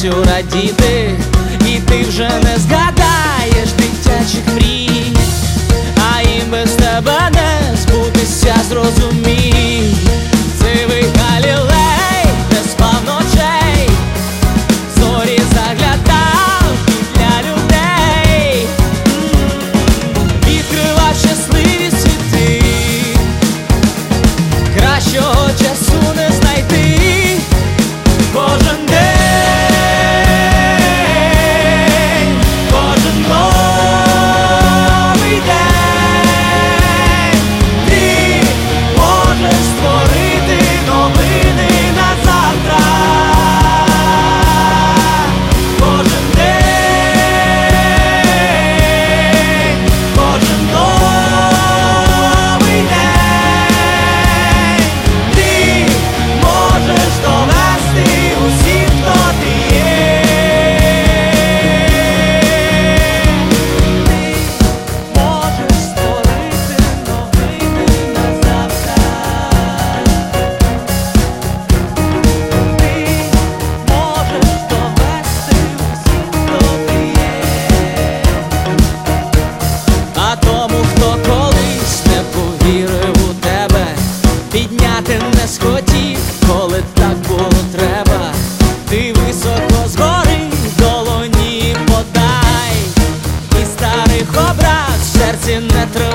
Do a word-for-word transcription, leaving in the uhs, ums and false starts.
щастю радіти, і ти вже не згадаєш дитячих мрій, а їм без тебе не збутися, зрозумій. Сивий Галілей не спав ночей, зорі заглядав для людей, відкривав щасливі світи, кращого часу не знайти. Кожен день, кожен новий день, ти можеш створити новини на завтра. Кожен день, кожен новий день, ти можеш довести усіх, хто ти є. Ти можеш створити новини на завтра. Ти можеш довести усіх, хто ти є. А тому, хто колись не повірив у тебе, підняти не схотів, коли так було треба, ти високо згори долоні подай, і старих образ в серці не тримай.